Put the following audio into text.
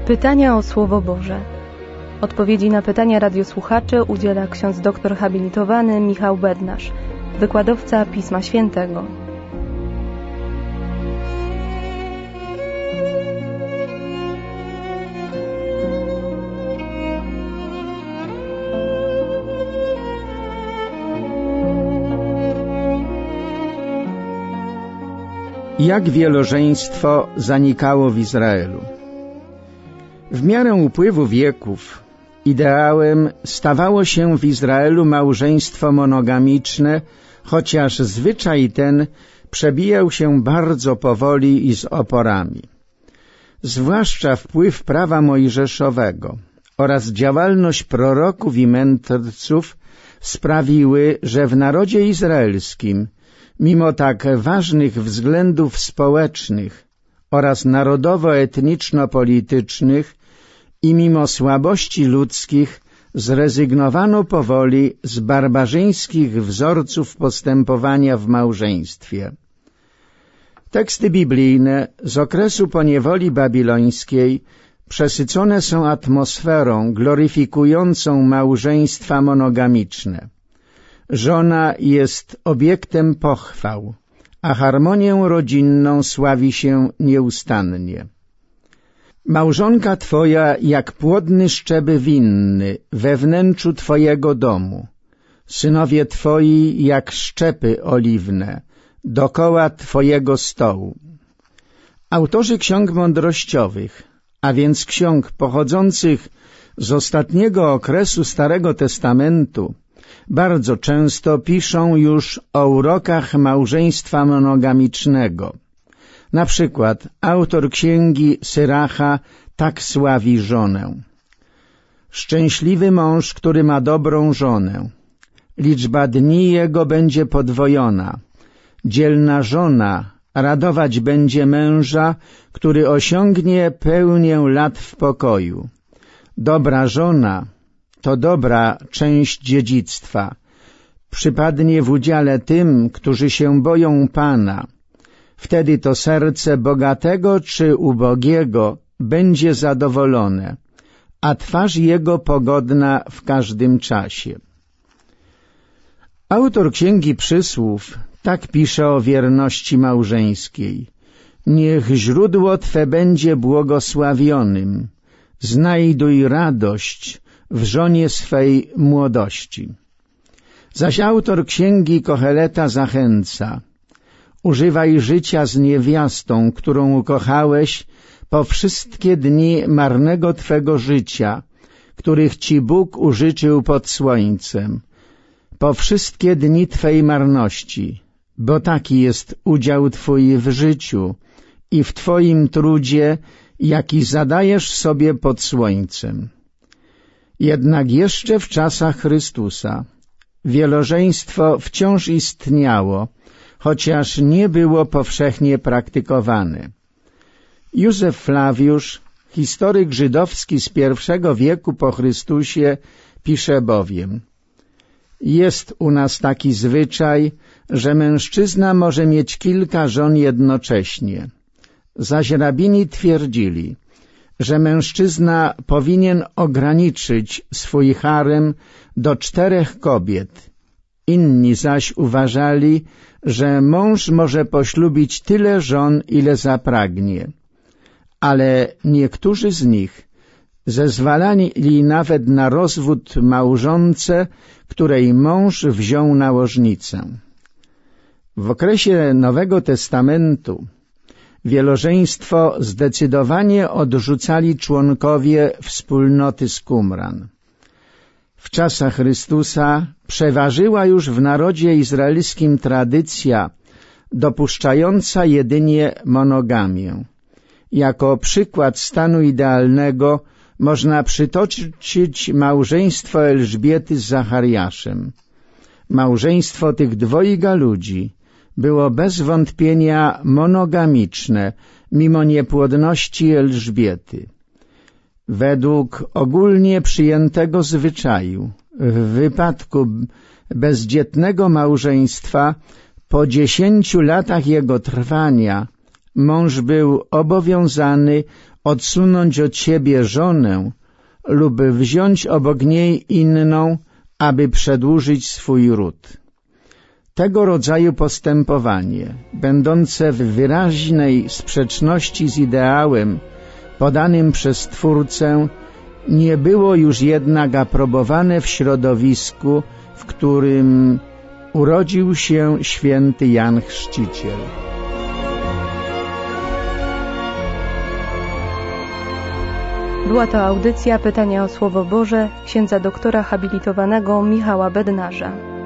Pytania o Słowo Boże. Odpowiedzi na pytania radiosłuchaczy udziela ksiądz doktor habilitowany Michał Bednarz, wykładowca Pisma Świętego. Jak wielożeństwo zanikało w Izraelu. W miarę upływu wieków ideałem stawało się w Izraelu małżeństwo monogamiczne, chociaż zwyczaj ten przebijał się bardzo powoli i z oporami. Zwłaszcza wpływ prawa mojżeszowego oraz działalność proroków i mędrców sprawiły, że w narodzie izraelskim, mimo tak ważnych względów społecznych oraz narodowo-etniczno-politycznych i mimo słabości ludzkich, zrezygnowano powoli z barbarzyńskich wzorców postępowania w małżeństwie. Teksty biblijne z okresu poniewoli babilońskiej przesycone są atmosferą gloryfikującą małżeństwa monogamiczne. Żona jest obiektem pochwał, a harmonię rodzinną sławi się nieustannie. Małżonka Twoja jak płodny szczeby winny we wnętrzu Twojego domu, synowie Twoi jak szczepy oliwne dokoła Twojego stołu. Autorzy ksiąg mądrościowych, a więc ksiąg pochodzących z ostatniego okresu Starego Testamentu, bardzo często piszą już o urokach małżeństwa monogamicznego. Na przykład autor księgi Syracha tak sławi żonę. Szczęśliwy mąż, który ma dobrą żonę. Liczba dni jego będzie podwojona. Dzielna żona radować będzie męża, który osiągnie pełnię lat w pokoju. Dobra żona to dobra część dziedzictwa. Przypadnie w udziale tym, którzy się boją Pana. Wtedy to serce bogatego czy ubogiego będzie zadowolone, a twarz jego pogodna w każdym czasie. Autor Księgi Przysłów tak pisze o wierności małżeńskiej. Niech źródło Twe będzie błogosławionym. Znajduj radość w żonie swej młodości. Zaś autor Księgi Koheleta zachęca. Używaj życia z niewiastą, którą ukochałeś, po wszystkie dni marnego Twego życia, których Ci Bóg użyczył pod słońcem, po wszystkie dni Twej marności, bo taki jest udział Twój w życiu i w Twoim trudzie, jaki zadajesz sobie pod słońcem. Jednak jeszcze w czasach Chrystusa wielożeństwo wciąż istniało, chociaż nie było powszechnie praktykowane. Józef Flawiusz, historyk żydowski z I wieku po Chrystusie, pisze bowiem: jest u nas taki zwyczaj, że mężczyzna może mieć kilka żon jednocześnie. Zaś rabini twierdzili, że mężczyzna powinien ograniczyć swój harem do 4 kobiet. Inni zaś uważali, że mąż może poślubić tyle żon, ile zapragnie. Ale niektórzy z nich zezwalali nawet na rozwód małżonce, której mąż wziął nałożnicę. W okresie Nowego Testamentu wielożeństwo zdecydowanie odrzucali członkowie wspólnoty z Qumran. W czasach Chrystusa przeważyła już w narodzie izraelskim tradycja dopuszczająca jedynie monogamię. Jako przykład stanu idealnego można przytoczyć małżeństwo Elżbiety z Zachariaszem. Małżeństwo tych dwojga ludzi było bez wątpienia monogamiczne, mimo niepłodności Elżbiety. Według ogólnie przyjętego zwyczaju, w wypadku bezdzietnego małżeństwa, po 10 latach jego trwania mąż był obowiązany odsunąć od siebie żonę lub wziąć obok niej inną, aby przedłużyć swój ród. Tego rodzaju postępowanie, będące w wyraźnej sprzeczności z ideałem podanym przez Stwórcę, nie było już jednak aprobowane w środowisku, w którym urodził się święty Jan Chrzciciel. Była to audycja Pytania o Słowo Boże księdza doktora habilitowanego Michała Bednarza.